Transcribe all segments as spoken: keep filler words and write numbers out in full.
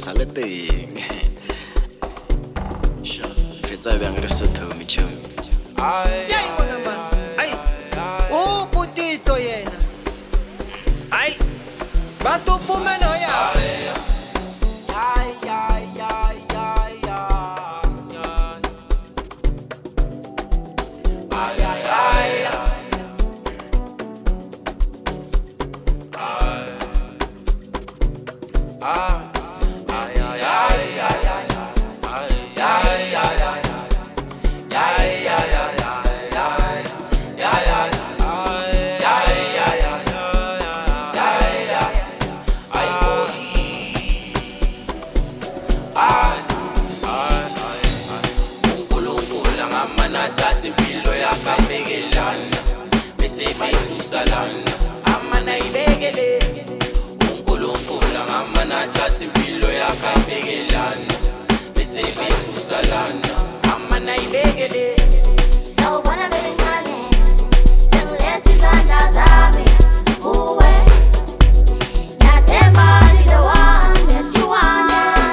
sa le teng. Sure, fetsa bjang re Sotho michomi. Yay wena man. Ay. O putito yena. Ay. Bato pumeno ya. Ay ay ay ay ay. Ay ay ay. Ah. Nathatha impilo yakho ayibekelana bese bayisusalana amana ayibekele uNkulunkulu ngama nathatha impilo yakho ayibekelana bese bayisusalana amana ayibekele sawubona vele ngane sengilethe izandla zami kuwe yathemba the one that you want.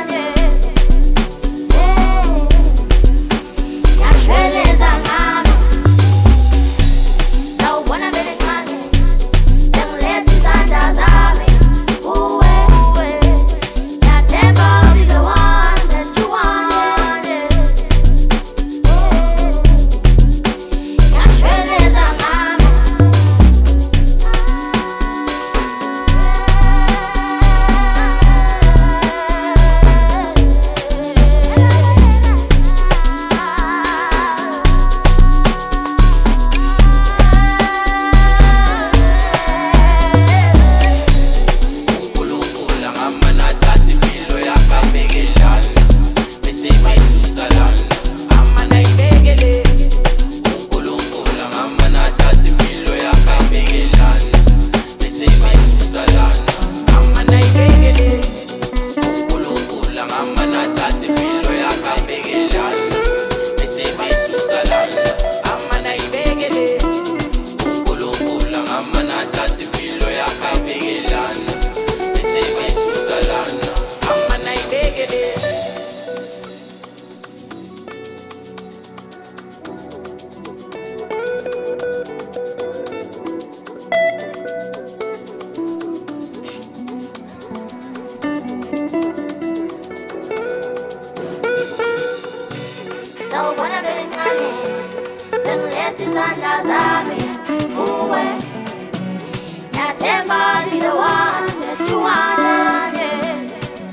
So when I'm feeling money, sengilethe izandla zami kuwe. Yathemba be the one that you wanted.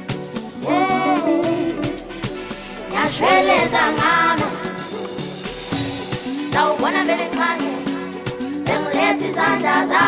Yashweleza ngami. So when I'm feeling money, sengilethe izandla zami